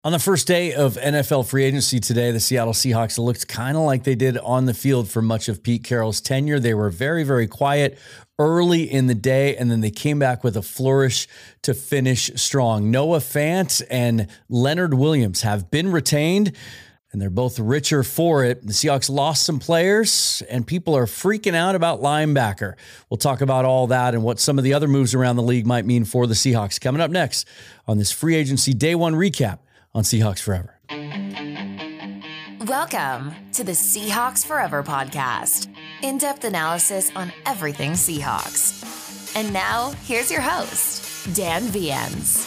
On the first day of NFL free agency today, the Seattle Seahawks looked kind of like they did on the field for much of Pete Carroll's tenure. They were very, very quiet early in the day, and then they came back with a flourish to finish strong. Noah Fant and Leonard Williams have been retained, and they're both richer for it. The Seahawks lost some players, and people are freaking out about linebacker. We'll talk about all that and what some of the other moves around the league might mean for the Seahawks coming up next on this free agency day one recap on Seahawks Forever. Welcome to the Seahawks Forever podcast. In-depth analysis on everything Seahawks. And now, here's your host, Dan Viens.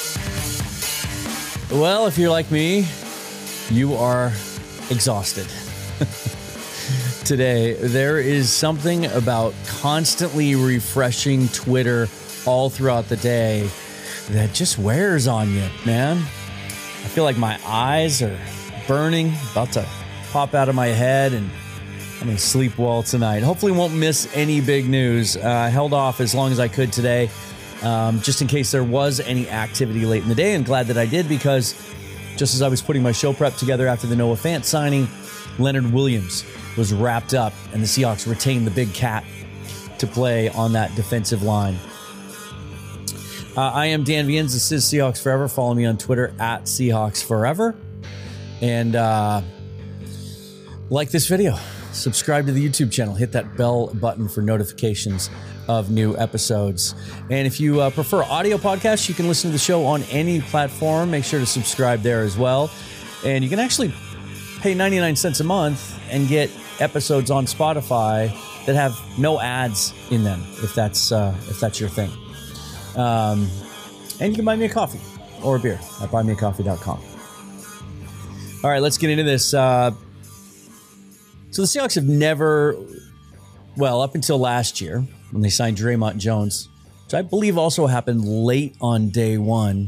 Well, if you're like me, you are exhausted. Today, there is something about constantly refreshing Twitter all throughout the day that just wears on you, man. I feel like my eyes are burning, about to pop out of my head, and I'm going to sleep well tonight. Hopefully won't miss any big news. I held off as long as I could today, just in case there was any activity late in the day, and glad that I did, because just as I was putting my show prep together after the Noah Fant signing, Leonard Williams was wrapped up, and the Seahawks retained the big cat to play on that defensive line. I am Dan Viens. This is Seahawks Forever. Follow me on Twitter at Seahawks Forever. And like this video. Subscribe to the YouTube channel. Hit that bell button for notifications of new episodes. And if you prefer audio podcasts, you can listen to the show on any platform. Make sure to subscribe there as well. And you can actually pay 99 cents a month and get episodes on Spotify that have no ads in them, if that's your thing. And you can buy me a coffee or a beer at buymeacoffee.com. All right, let's get into this. So the Seahawks have never, well, up until last year when they signed Draymond Jones, which I believe also happened late on day one.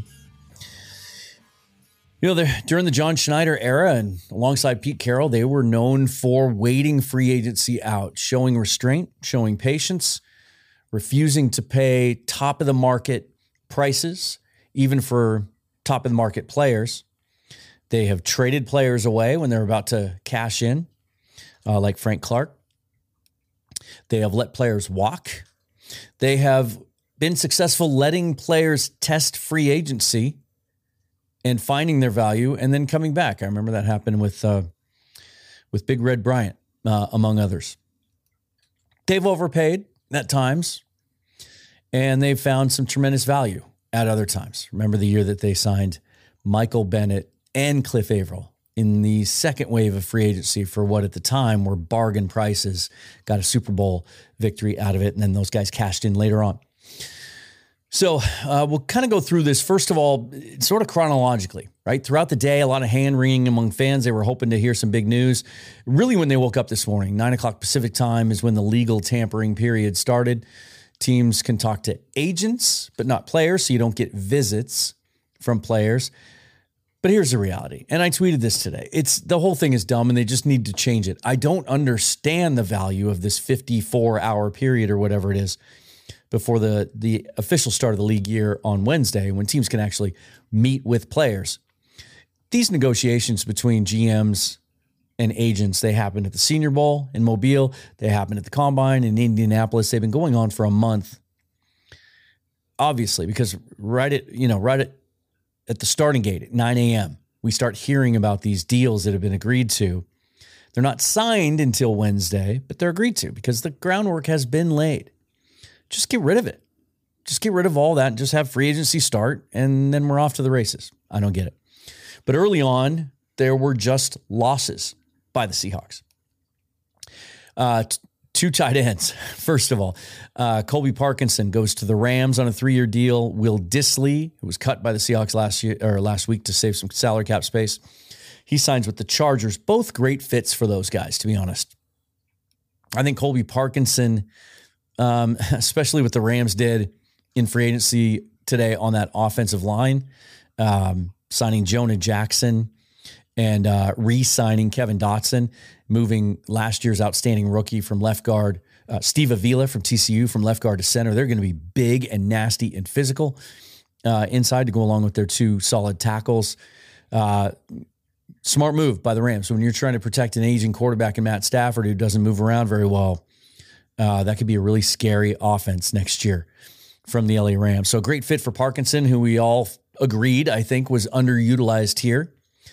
You know, during the John Schneider era and alongside Pete Carroll, they were known for waiting free agency out, showing restraint, showing patience, refusing to pay top of the market prices, even for top of the market players. They have traded players away when they're about to cash in, like Frank Clark. They have let players walk. They have been successful letting players test free agency and finding their value and then coming back. I remember that happened with Big Red Bryant, among others. They've overpaid at times, and they've found some tremendous value at other times. Remember the year that they signed Michael Bennett and Cliff Averill in the second wave of free agency for what at the time were bargain prices, got a Super Bowl victory out of it, and then those guys cashed in later on. So we'll kind of go through this, first of all, sort of chronologically, right? Throughout the day, a lot of hand-wringing among fans. They were hoping to hear some big news. Really, when they woke up this morning, 9 o'clock Pacific time is when the legal tampering period started. Teams can talk to agents, but not players, so you don't get visits from players. But here's the reality, and I tweeted this today. The whole thing is dumb, and they just need to change it. I don't understand the value of this 54-hour period or whatever it is before the official start of the league year on Wednesday, when teams can actually meet with players. These negotiations between GMs and agents, they happened at the Senior Bowl in Mobile. They happened at the Combine in Indianapolis. They've been going on for a month, obviously, because right at the starting gate at 9 a.m., we start hearing about these deals that have been agreed to. They're not signed until Wednesday, but they're agreed to because the groundwork has been laid. Just get rid of it. Just get rid of all that and just have free agency start, and then we're off to the races. I don't get it. But early on, there were just losses by the Seahawks. Two tight ends. First of all, Colby Parkinson goes to the Rams on a 3-year deal. Will Dissly, who was cut by the Seahawks last week to save some salary cap space, he signs with the Chargers. Both great fits for those guys, to be honest. I think Colby Parkinson, especially what the Rams did in free agency today on that offensive line, signing Jonah Jackson and re-signing Kevin Dotson, moving last year's outstanding rookie from left guard, Steve Avila from TCU, from left guard to center. They're going to be big and nasty and physical inside to go along with their two solid tackles. Smart move by the Rams. When you're trying to protect an aging quarterback in Matt Stafford who doesn't move around very well, that could be a really scary offense next year from the LA Rams. So great fit for Parkinson, who we all agreed, I think, was underutilized here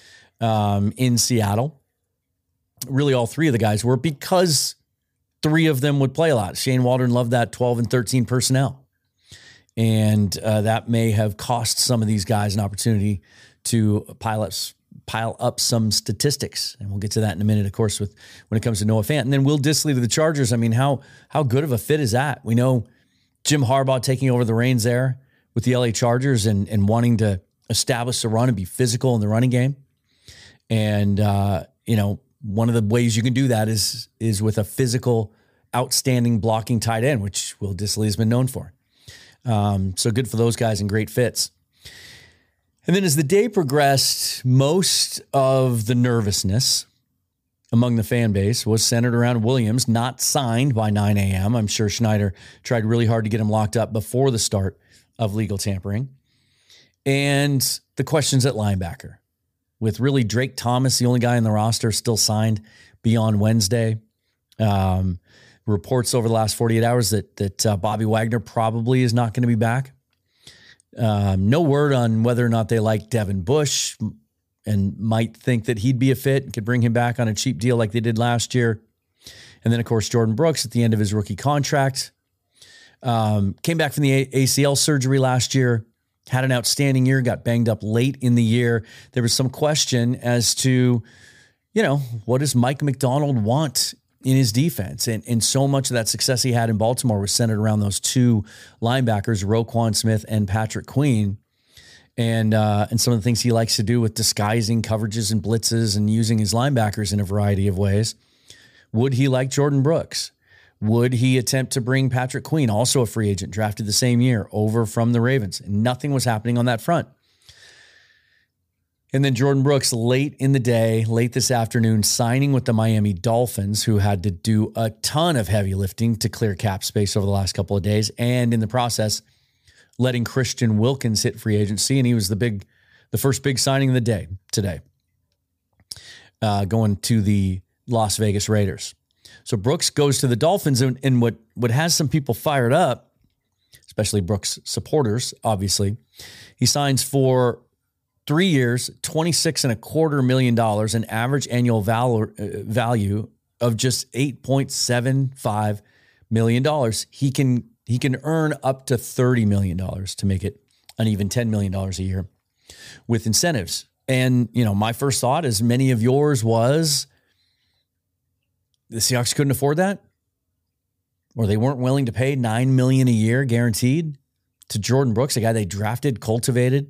in Seattle. Really, all three of the guys were, because three of them would play a lot. Shane Waldron loved that 12 and 13 personnel. And that may have cost some of these guys an opportunity to pile up some statistics. And we'll get to that in a minute, of course, when it comes to Noah Fant. And then Will Dissly to the Chargers. I mean, how good of a fit is that? We know Jim Harbaugh taking over the reins there with the LA Chargers and wanting to establish the run and be physical in the running game. And, one of the ways you can do that is with a physical, outstanding blocking tight end, which Will Dissly has been known for. So good for those guys and great fits. And then as the day progressed, most of the nervousness among the fan base was centered around Williams, not signed by 9 a.m. I'm sure Schneider tried really hard to get him locked up before the start of legal tampering. And the questions at linebacker, with really Drake Thomas, the only guy in the roster still signed beyond Wednesday. Reports over the last 48 hours that Bobby Wagner probably is not going to be back. No word on whether or not they like Devin Bush and might think that he'd be a fit and could bring him back on a cheap deal like they did last year. And then, of course, Jordan Brooks at the end of his rookie contract. Came back from the ACL surgery last year, had an outstanding year, got banged up late in the year. There was some question as to, what does Mike McDonald want in his defense? And so much of that success he had in Baltimore was centered around those two linebackers, Roquan Smith and Patrick Queen. And some of the things he likes to do with disguising coverages and blitzes and using his linebackers in a variety of ways. Would he like Jordan Brooks? Would he attempt to bring Patrick Queen, also a free agent, drafted the same year, over from the Ravens? And nothing was happening on that front. And then Jordan Brooks, late in the day, late this afternoon, signing with the Miami Dolphins, who had to do a ton of heavy lifting to clear cap space over the last couple of days. And in the process, letting Christian Wilkins hit free agency. And he was the first big signing of the day today, going to the Las Vegas Raiders. So Brooks goes to the Dolphins, and what has some people fired up, especially Brooks supporters, obviously, he signs for 3 years, $26.25 million, an average annual value of just $8.75 million. He can earn up to $30 million to make it an even $10 million a year with incentives. And, my first thought, as many of yours, was the Seahawks couldn't afford that, or they weren't willing to pay $9 million a year guaranteed to Jordan Brooks, a guy they drafted, cultivated,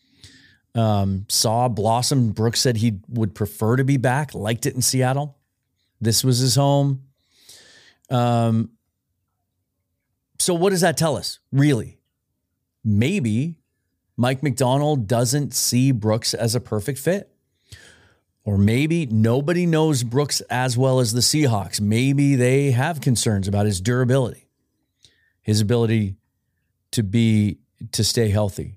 saw blossom. Brooks said he would prefer to be back, liked it in Seattle. This was his home. So what does that tell us, really? Maybe Mike McDonald doesn't see Brooks as a perfect fit. Or maybe nobody knows Brooks as well as the Seahawks. Maybe they have concerns about his durability, his ability to stay healthy.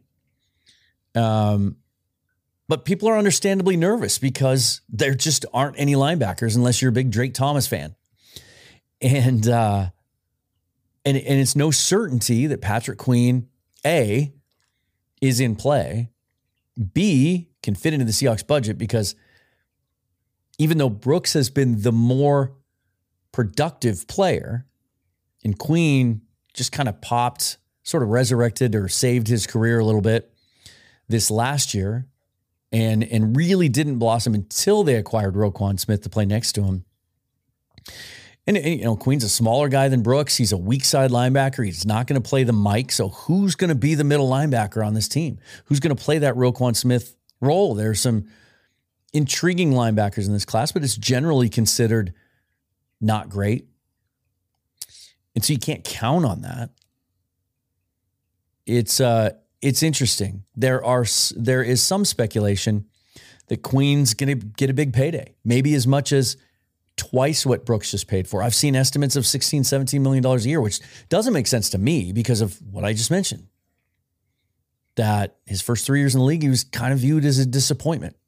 But people are understandably nervous because there just aren't any linebackers unless you're a big Drake Thomas fan. And it's no certainty that Patrick Queen, A, is in play, B, can fit into the Seahawks budget, because even though Brooks has been the more productive player and Queen just kind of popped, sort of resurrected or saved his career a little bit this last year and really didn't blossom until they acquired Roquan Smith to play next to him. And Queen's a smaller guy than Brooks. He's a weak side linebacker. He's not going to play the Mike. So who's going to be the middle linebacker on this team? Who's going to play that Roquan Smith role? There's some intriguing linebackers in this class, but it's generally considered not great. And so you can't count on that. It's interesting. There is some speculation that Queen's going to get a big payday, maybe as much as twice what Brooks just paid for. I've seen estimates of $16, $17 million a year, which doesn't make sense to me because of what I just mentioned. That his first 3 years in the league, he was kind of viewed as a disappointment.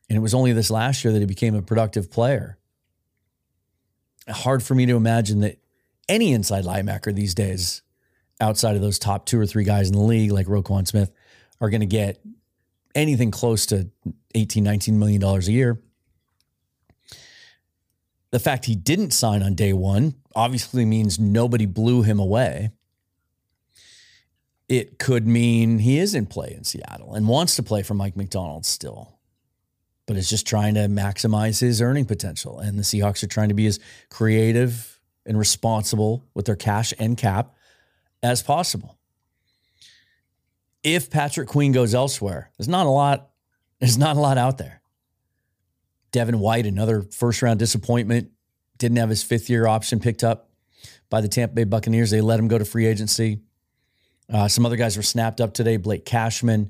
And it was only this last year that he became a productive player. Hard for me to imagine that any inside linebacker these days, outside of those top 2 or 3 guys in the league, like Roquan Smith, are going to get anything close to $18, $19 million a year. The fact he didn't sign on day one obviously means nobody blew him away. It could mean he is in play in Seattle and wants to play for Mike Macdonald still, but is just trying to maximize his earning potential. And the Seahawks are trying to be as creative and responsible with their cash and cap as possible. If Patrick Queen goes elsewhere, there's not a lot out there. Devin White, another first-round disappointment, didn't have his 5th-year option picked up by the Tampa Bay Buccaneers. They let him go to free agency. Some other guys were snapped up today. Blake Cashman.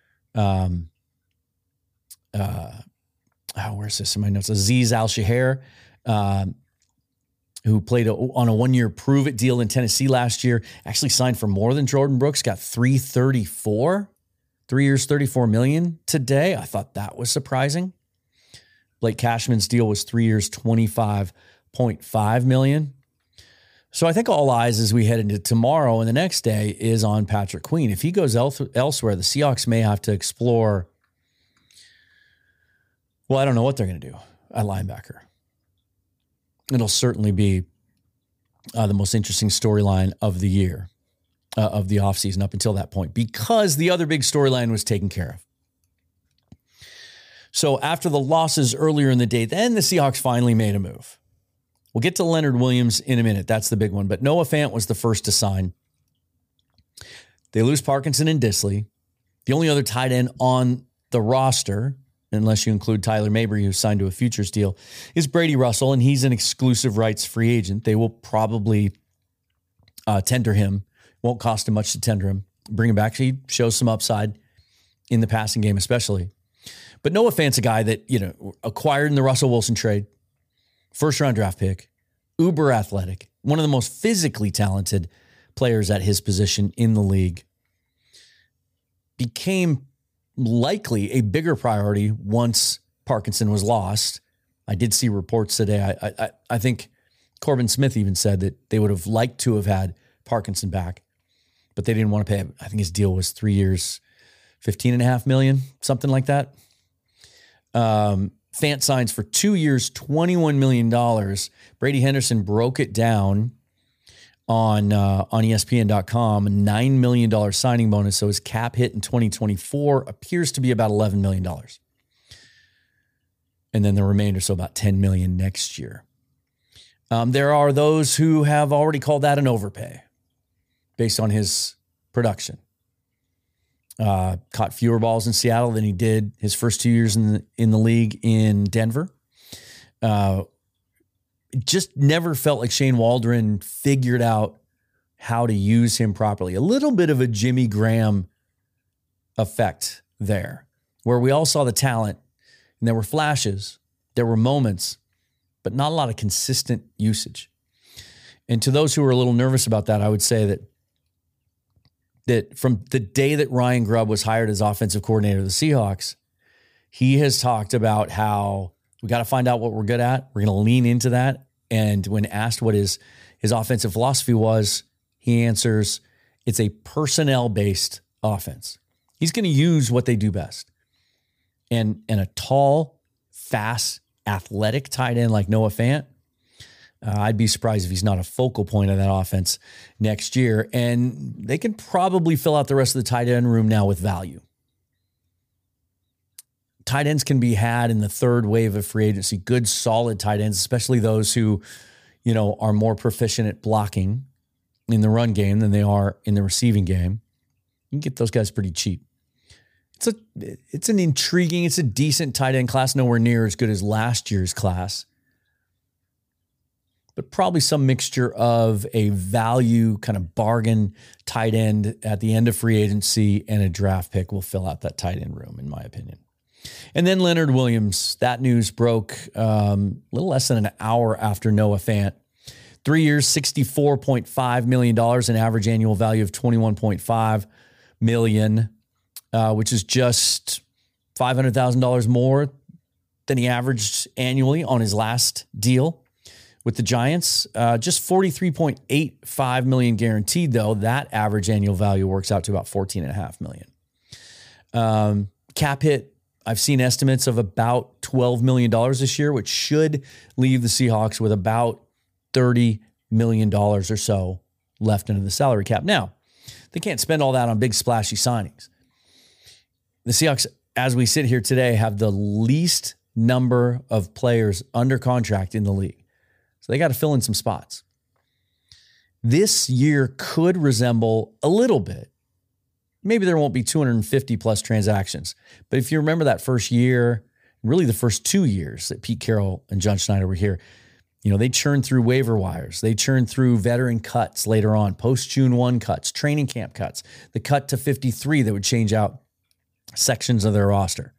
Where's this in my notes? Azeez Al-Shaair, who played on a 1-year prove-it deal in Tennessee last year, actually signed for more than Jordan Brooks, got $334, 3 years, $34 million today. I thought that was surprising. Blake Cashman's deal was 3 years, $25.5 million. So I think all eyes as we head into tomorrow and the next day is on Patrick Queen. If he goes elsewhere, the Seahawks may have to explore, well, I don't know what they're going to do at linebacker. It'll certainly be the most interesting storyline of the year, of the offseason up until that point, because the other big storyline was taken care of. So after the losses earlier in the day, then the Seahawks finally made a move. We'll get to Leonard Williams in a minute. That's the big one. But Noah Fant was the first to sign. They lose Parkinson and Disley. The only other tight end on the roster, unless you include Tyler Mabry, who signed to a futures deal, is Brady Russell, and he's an exclusive rights free agent. They will probably tender him. Won't cost him much to tender him. Bring him back. He shows some upside in the passing game especially. But Noah Fant's a guy that, acquired in the Russell Wilson trade, first-round draft pick, uber athletic, one of the most physically talented players at his position in the league. Became likely a bigger priority once Parkinson was lost. I did see reports today. I think Corbin Smith even said that they would have liked to have had Parkinson back, but they didn't want to pay him. I think his deal was 3 years, $15.5 million, something like that. Fant signs for 2 years, $21 million. Brady Henderson broke it down on ESPN.com, a $9 million signing bonus. So his cap hit in 2024 appears to be about $11 million. And then the remainder, so about $10 million next year. There are those who have already called that an overpay based on his production. Caught fewer balls in Seattle than he did his first 2 years in the league in Denver. Just never felt like Shane Waldron figured out how to use him properly. A little bit of a Jimmy Graham effect there, where we all saw the talent and there were flashes, there were moments, but not a lot of consistent usage. And to those who are a little nervous about that, I would say that from the day that Ryan Grubb was hired as offensive coordinator of the Seahawks, he has talked about how we got to find out what we're good at. We're going to lean into that. And when asked what his offensive philosophy was, he answers, it's a personnel-based offense. He's going to use what they do best. And a tall, fast, athletic tight end like Noah Fant, I'd be surprised if he's not a focal point of that offense next year. And they can probably fill out the rest of the tight end room now with value. Tight ends can be had in the third wave of free agency. Good, solid tight ends, especially those who, are more proficient at blocking in the run game than they are in the receiving game. You can get those guys pretty cheap. It's a decent tight end class, nowhere near as good as last year's class. But probably some mixture of a value kind of bargain tight end at the end of free agency and a draft pick will fill out that tight end room, in my opinion. And then Leonard Williams, that news broke a little less than an hour after Noah Fant. 3 years, $64.5 million, an average annual value of $21.5 million, which is just $500,000 more than he averaged annually on his last deal with the Giants. Just $43.85 million guaranteed, though. That average annual value works out to about $14.5 million. Cap hit, I've seen estimates of about $12 million this year, which should leave the Seahawks with about $30 million or so left into the salary cap. Now, they can't spend all that on big splashy signings. The Seahawks, as we sit here today, have the least number of players under contract in the league. So they got to fill in some spots. This year could resemble a little bit. Maybe there won't be 250 plus transactions. But if you remember that first year, really the first 2 years that Pete Carroll and John Schneider were here, they churned through waiver wires. They churned through veteran cuts later on, post-June 1 cuts, training camp cuts, the cut to 53 that would change out sections of their roster.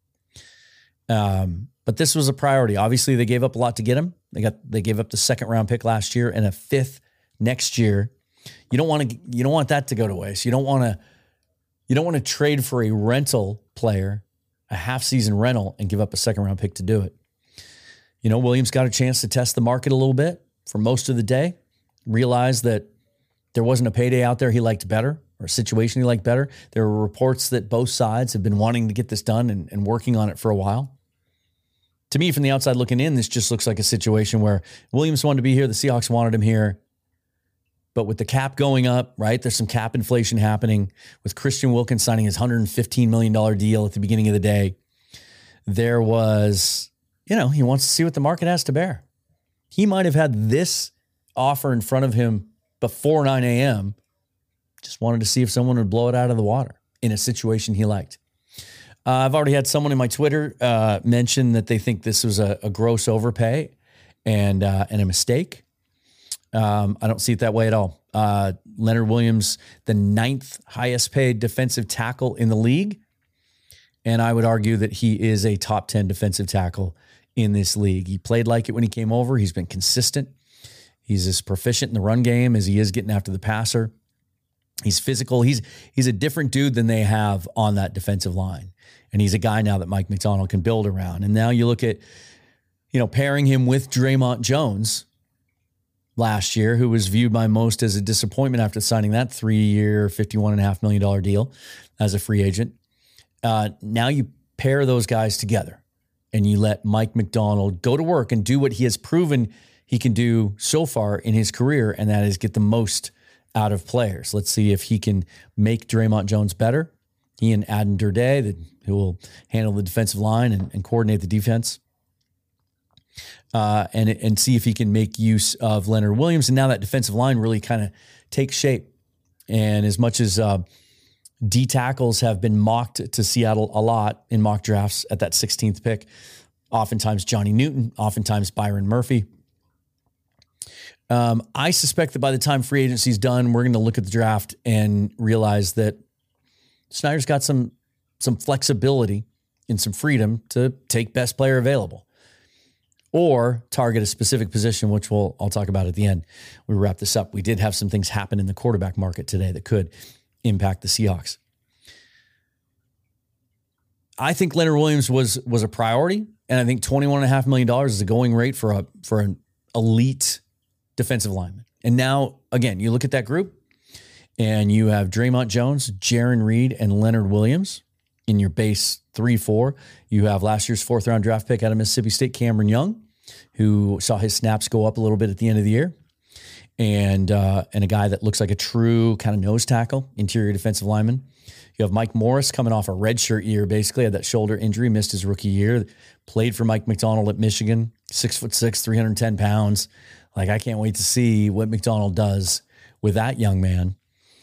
But this was a priority. Obviously, they gave up a lot to get him. They gave up the second round pick last year and a fifth next year. You don't want that to go to waste. You don't want to trade for a rental player, a half-season rental, and give up a second-round pick to do it. Williams got a chance to test the market a little bit for most of the day, realized that there wasn't a payday out there he liked better or a situation he liked better. There were reports that both sides have been wanting to get this done and working on it for a while. To me, from the outside looking in, this just looks like a situation where Williams wanted to be here, the Seahawks wanted him here. But with the cap going up, right, there's some cap inflation happening. With Christian Wilkins signing his $115 million deal at the beginning of the day, there was, he wants to see what the market has to bear. He might have had this offer in front of him before 9 a.m., just wanted to see if someone would blow it out of the water in a situation he liked. I've already had someone in my Twitter mention that they think this was a gross overpay and a mistake. I don't see it that way at all. Leonard Williams, the 9th highest paid defensive tackle in the league. And I would argue that he is a top 10 defensive tackle in this league. He played like it when he came over. He's been consistent. He's as proficient in the run game as he is getting after the passer. He's physical. He's a different dude than they have on that defensive line. And he's a guy now that Mike Macdonald can build around. And now you look at, pairing him with Draymond Jones last year, who was viewed by most as a disappointment after signing that 3-year, $51.5 million deal as a free agent. Now you pair those guys together and you let Mike Macdonald go to work and do what he has proven he can do so far in his career, and that is get the most out of players. Let's see if he can make Draymond Jones better. He and Aden Durde, who will handle the defensive line and coordinate the defense. And see if he can make use of Leonard Williams. And now that defensive line really kind of takes shape. And as much as D tackles have been mocked to Seattle a lot in mock drafts at that 16th pick, oftentimes Johnny Newton, oftentimes Byron Murphy. I suspect that by the time free agency is done, we're going to look at the draft and realize that Snyder's got some flexibility and some freedom to take best player available or target a specific position, which I'll talk about at the end. We wrap this up. We did have some things happen in the quarterback market today that could impact the Seahawks. I think Leonard Williams was a priority, and I think $21.5 million is a going rate for an elite defensive lineman. And now, again, you look at that group, and you have Draymond Jones, Jaron Reed, and Leonard Williams in your base 3-4. You have last year's 4th-round draft pick out of Mississippi State, Cameron Young, who saw his snaps go up a little bit at the end of the year, and a guy that looks like a true kind of nose tackle, interior defensive lineman. You have Mike Morris coming off a redshirt year, basically had that shoulder injury, missed his rookie year, played for Mike Macdonald at Michigan, 6'6", 310 pounds. Like, I can't wait to see what Macdonald does with that young man.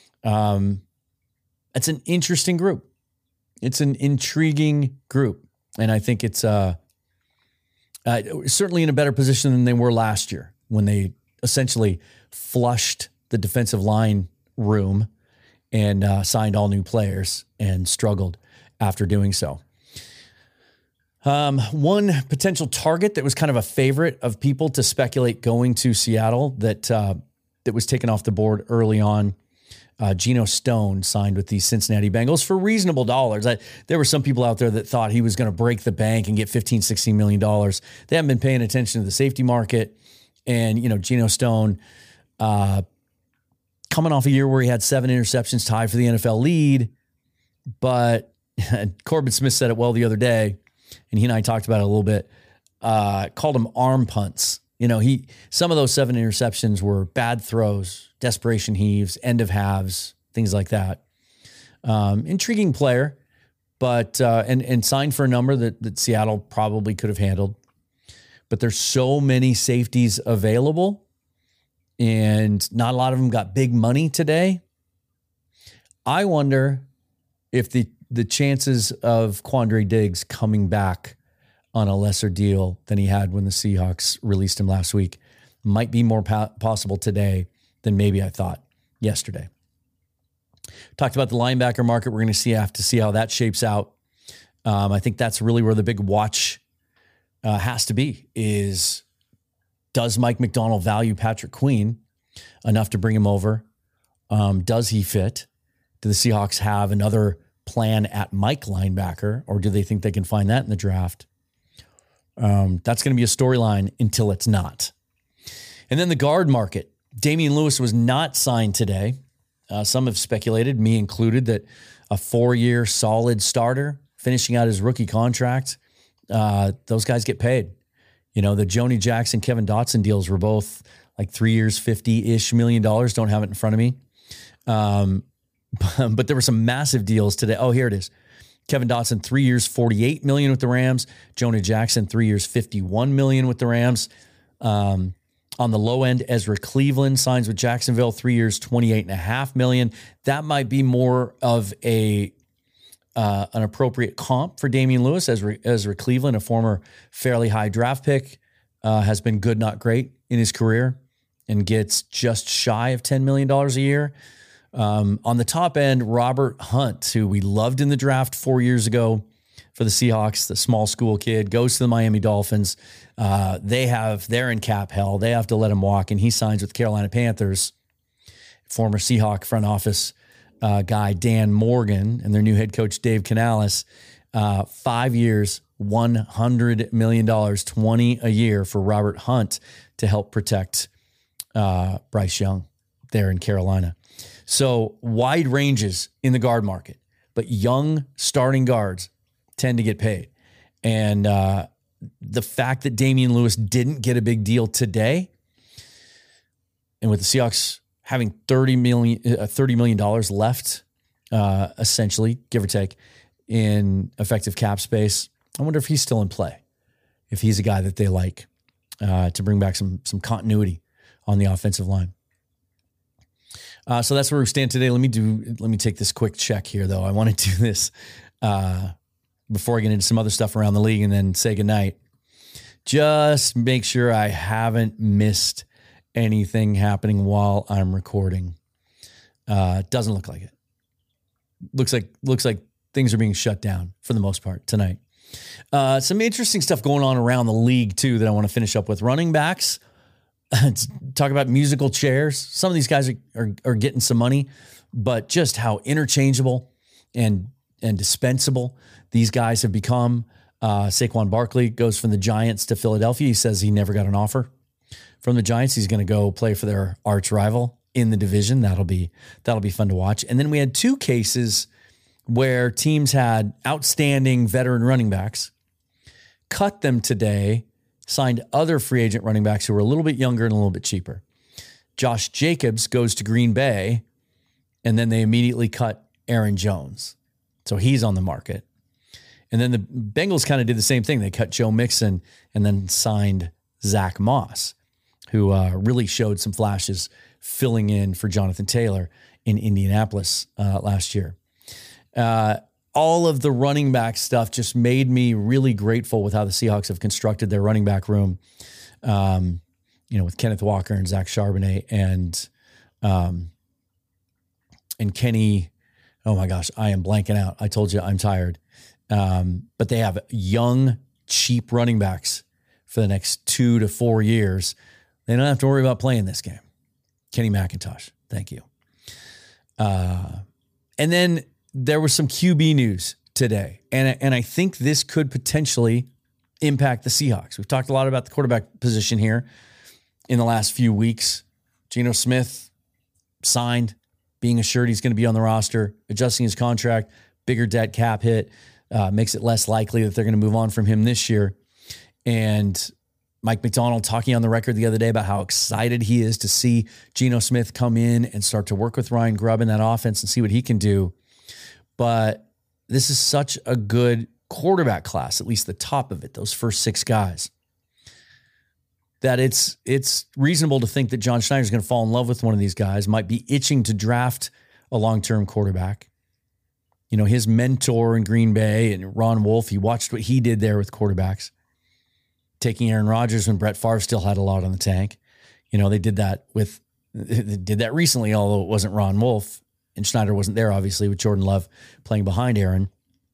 It's an interesting group. It's an intriguing group. And I think it's certainly in a better position than they were last year when they essentially flushed the defensive line room and signed all new players and struggled after doing so. One potential target that was kind of a favorite of people to speculate going to Seattle that was taken off the board early on Geno Stone signed with the Cincinnati Bengals for reasonable dollars. There were some people out there that thought he was going to break the bank and get $15, $16 million. They haven't been paying attention to the safety market. And, Geno Stone, coming off a year where he had 7 interceptions, tied for the NFL lead. But Corbin Smith said it well the other day, and he and I talked about it a little bit, called them arm punts. Some of those 7 interceptions were bad throws, desperation heaves, end of halves, things like that. Intriguing player, but and signed for a number that Seattle probably could have handled. But there's so many safeties available, and not a lot of them got big money today. I wonder if the chances of Quandre Diggs coming back on a lesser deal than he had when the Seahawks released him last week might be more possible today than maybe I thought yesterday. Talked about the linebacker market. We're going to have to see how that shapes out. I think that's really where the big watch has to be is, does Mike Macdonald value Patrick Queen enough to bring him over? Does he fit? Do the Seahawks have another plan at Mike linebacker, or do they think they can find that in the draft? That's going to be a storyline until it's not. And then the guard market. Damian Lewis was not signed today. Some have speculated, me included, that a 4-year solid starter finishing out his rookie contract, those guys get paid. The Joni Jackson, Kevin Dotson deals were both like 3 years, $50-ish million. Don't have it in front of me. But there were some massive deals today. Oh, here it is. Kevin Dotson, 3 years, $48 million with the Rams. Jonah Jackson, 3 years, $51 million with the Rams. On the low end, Ezra Cleveland signs with Jacksonville, 3 years, $28.5 million. That might be more of an appropriate comp for Damian Lewis. Ezra Cleveland, a former fairly high draft pick, has been good, not great in his career, and gets just shy of $10 million a year. On the top end, Robert Hunt, who we loved in the draft 4 years ago for the Seahawks, the small school kid, goes to the Miami Dolphins. They're in cap hell. They have to let him walk, and he signs with the Carolina Panthers. Former Seahawk front office guy Dan Morgan and their new head coach Dave Canales, 5 years, $100 million, $20 a year for Robert Hunt to help protect Bryce Young there in Carolina. So wide ranges in the guard market, but young starting guards tend to get paid. And the fact that Damian Lewis didn't get a big deal today, and with the Seahawks having $30 million left, essentially, give or take, in effective cap space, I wonder if he's still in play, if he's a guy that they like to bring back some continuity on the offensive line. So that's where we stand today. Let me take this quick check here, though. I want to do this before I get into some other stuff around the league and then say goodnight. Just make sure I haven't missed anything happening while I'm recording. Doesn't look like it. Looks like things are being shut down for the most part tonight. Some interesting stuff going on around the league, too, that I want to finish up with. Running backs. Talk about musical chairs. Some of these guys are getting some money, but just how interchangeable and dispensable these guys have become. Saquon Barkley goes from the Giants to Philadelphia. He says he never got an offer from the Giants. He's going to go play for their arch rival in the division. That'll be fun to watch. And then we had 2 cases where teams had outstanding veteran running backs, cut them today, signed other free agent running backs who were a little bit younger and a little bit cheaper. Josh Jacobs goes to Green Bay, and then they immediately cut Aaron Jones. So he's on the market. And then the Bengals kind of did the same thing. They cut Joe Mixon and then signed Zach Moss, who really showed some flashes filling in for Jonathan Taylor in Indianapolis last year. All of the running back stuff just made me really grateful with how the Seahawks have constructed their running back room. With Kenneth Walker and Zach Charbonnet and Kenny. Oh my gosh, I am blanking out. I told you I'm tired. But they have young, cheap running backs for the next 2 to 4 years. They don't have to worry about playing this game. Kenny McIntosh. Thank you. And then there was some QB news today. And I think this could potentially impact the Seahawks. We've talked a lot about the quarterback position here in the last few weeks. Geno Smith signed, being assured he's going to be on the roster, adjusting his contract, bigger debt cap hit, makes it less likely that they're going to move on from him this year. And Mike McDonald talking on the record the other day about how excited he is to see Geno Smith come in and start to work with Ryan Grubb in that offense and see what he can do. But this is such a good quarterback class, at least the top of it, those first 6 guys, that it's reasonable to think that John Schneider is going to fall in love with one of these guys, might be itching to draft a long-term quarterback. You know, his mentor in Green Bay and Ron Wolf, he watched what he did there with quarterbacks, taking Aaron Rodgers when Brett Favre still had a lot on the tank. You know, they did that recently, although it wasn't Ron Wolf, and Schneider wasn't there, obviously, with Jordan Love playing behind Aaron.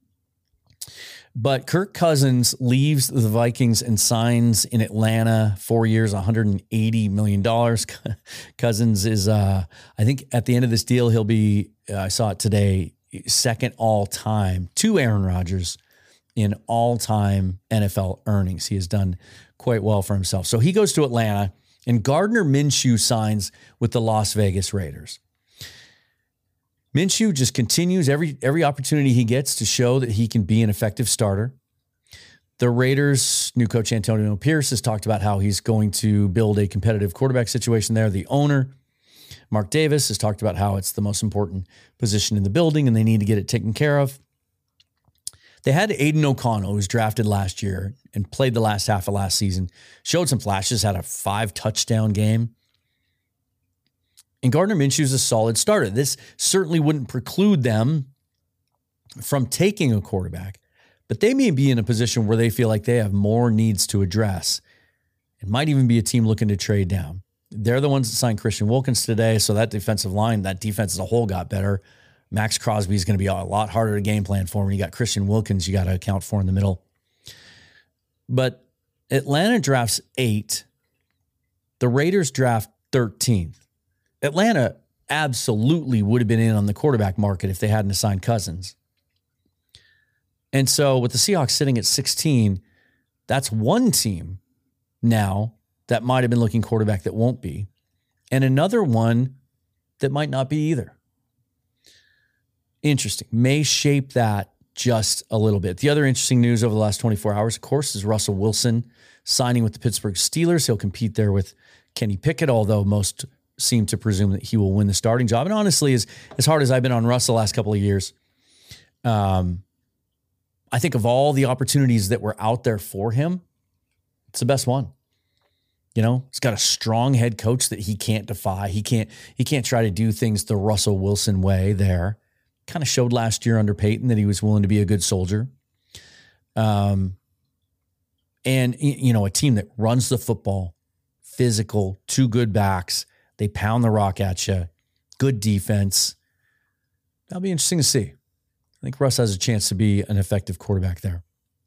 But Kirk Cousins leaves the Vikings and signs in Atlanta, 4 years, $180 million. Cousins is, I think at the end of this deal, he'll be, I saw it today, second all-time to Aaron Rodgers in all-time NFL earnings. He has done quite well for himself. So he goes to Atlanta, and Gardner Minshew signs with the Las Vegas Raiders. Minshew just continues every opportunity he gets to show that he can be an effective starter. The Raiders' new coach Antonio Pierce has talked about how he's going to build a competitive quarterback situation there. The owner, Mark Davis, has talked about how it's the most important position in the building and they need to get it taken care of. They had Aiden O'Connell, who was drafted last year and played the last half of last season, showed some flashes, had a 5-touchdown game. And Gardner Minshew is a solid starter. This certainly wouldn't preclude them from taking a quarterback, but they may be in a position where they feel like they have more needs to address. It might even be a team looking to trade down. They're the ones that signed Christian Wilkins today, so that defensive line, that defense as a whole got better. Max Crosby is going to be a lot harder to game plan for him. You got Christian Wilkins you got to account for in the middle. But Atlanta drafts 8. The Raiders draft 13th. Atlanta absolutely would have been in on the quarterback market if they hadn't assigned Cousins. And so with the Seahawks sitting at 16, that's one team now that might have been looking quarterback that won't be, and another one that might not be either. Interesting. May shape that just a little bit. The other interesting news over the last 24 hours, of course, is Russell Wilson signing with the Pittsburgh Steelers. He'll compete there with Kenny Pickett, although most seem to presume that he will win the starting job. And honestly, as hard as I've been on Russ the last couple of years, I think of all the opportunities that were out there for him, it's the best one. You know, he's got a strong head coach that he can't defy. He can't try to do things the Russell Wilson way there. Kind of showed last year under Peyton that he was willing to be a good soldier. And, you know, a team that runs the football, physical, 2 good backs. They pound the rock at you. Good defense. That'll be interesting to see. I think Russ has a chance to be an effective quarterback there.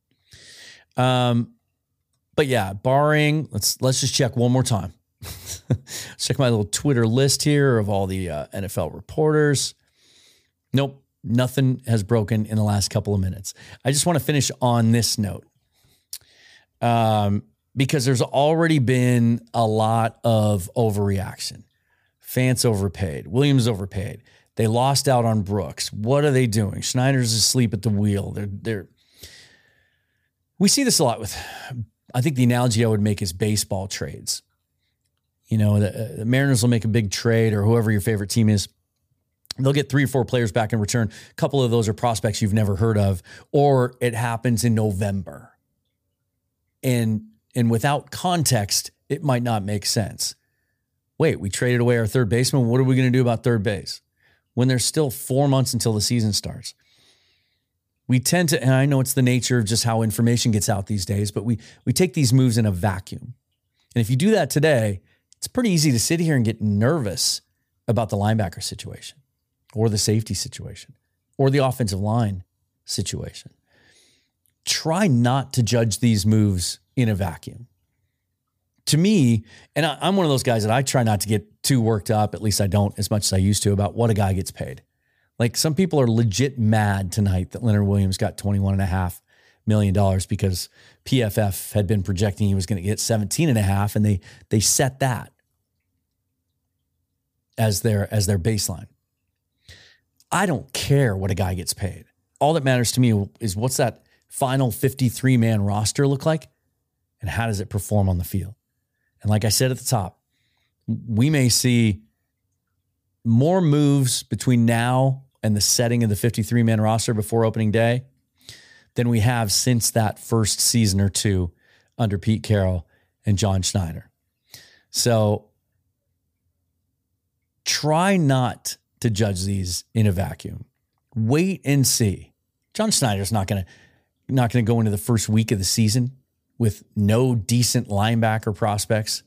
But yeah, barring, let's just check one more time. Let's check my little Twitter list here of all the NFL reporters. Nope, nothing has broken in the last couple of minutes. I just want to finish on this note. Because there's already been a lot of overreaction. Fance overpaid. Williams overpaid. They lost out on Brooks. What are they doing? Schneider's asleep at the wheel. We see this a lot with, I think the analogy I would make is baseball trades. You know, the Mariners will make a big trade, or whoever your favorite team is. They'll get 3 or 4 players back in return. A couple of those are prospects you've never heard of, or it happens in November. And without context, it might not make sense. Wait, we traded away our third baseman. What are we going to do about third base? When there's still 4 months until the season starts. We tend to, and I know it's the nature of just how information gets out these days, but we take these moves in a vacuum. And if you do that today, it's pretty easy to sit here and get nervous about the linebacker situation or the safety situation or the offensive line situation. Try not to judge these moves in a vacuum. to me, and I'm one of those guys that I try not to get too worked up, at least I don't as much as I used to, about what a guy gets paid. Like some people are legit mad tonight that Leonard Williams got $21.5 million because PFF had been projecting he was going to get 17.5, and they set that as their baseline. I don't care what a guy gets paid. All that matters to me is what's that final 53-man roster look like, and how does it perform on the field? And like I said at the top, we may see more moves between now and the setting of the 53-man roster before opening day than we have since that first season or two under Pete Carroll and John Schneider. So try not to judge these in a vacuum. Wait and see. John Schneider's not going to go into the first week of the season with no decent linebacker prospects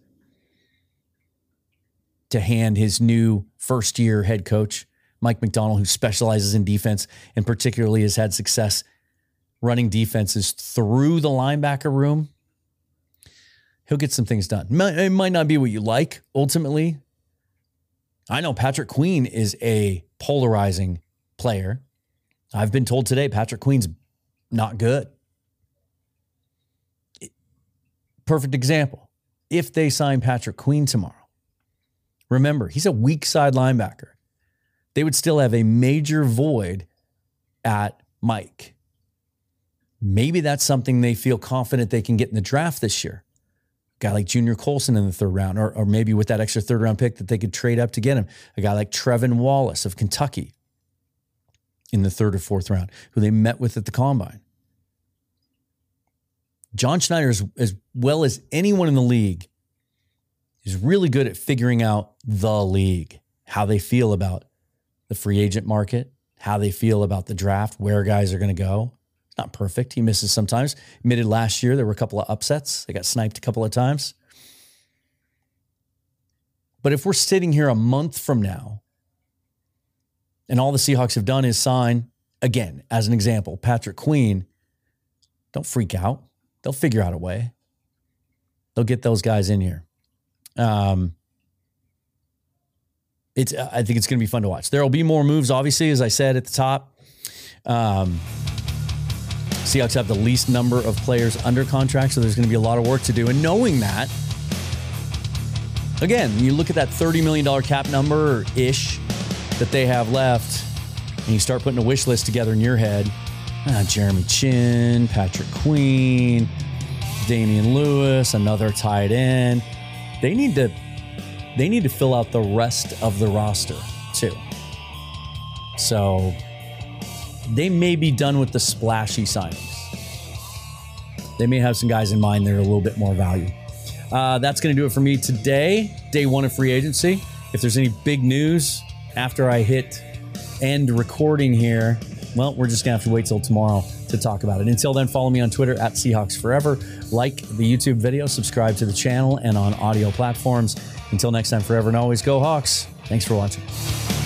to hand his new first-year head coach, Mike Macdonald, who specializes in defense and particularly has had success running defenses through the linebacker room. He'll get some things done. It might not be what you like, ultimately. I know Patrick Queen is a polarizing player. I've been told today Patrick Queen's not good. Perfect example. If they sign Patrick Queen tomorrow, remember, he's a weak side linebacker. They would still have a major void at Mike. Maybe that's something they feel confident they can get in the draft this year. A guy like Junior Colson in the third round, or maybe with that extra third round pick that they could trade up to get him. A guy like Trevin Wallace of Kentucky in the third or fourth round, who they met with at the combine. John Schneider, as well as anyone in the league, is really good at figuring out the league, how they feel about the free agent market, how they feel about the draft, where guys are going to go. It's not perfect. He misses sometimes. Admitted last year there were a couple of upsets. They got sniped a couple of times. But if we're sitting here a month from now and all the Seahawks have done is sign, again, as an example, Patrick Queen, don't freak out. They'll figure out a way. They'll get those guys in here. I think it's going to be fun to watch. There will be more moves, obviously, as I said at the top. Seahawks have the least number of players under contract, so there's going to be a lot of work to do. And knowing that, again, you look at that $30 million cap number-ish that they have left, and you start putting a wish list together in your head. Jeremy Chin, Patrick Queen, Damian Lewis, another tight end. They need to fill out the rest of the roster too. So they may be done with the splashy signings. They may have some guys in mind that are a little bit more value. That's going to do it for me today. Day one of free agency. If there's any big news after I hit end recording here, well, we're just going to have to wait till tomorrow to talk about it. Until then, follow me on Twitter at Seahawks Forever. Like the YouTube video, subscribe to the channel and on audio platforms. Until next time, forever and always, go Hawks. Thanks for watching.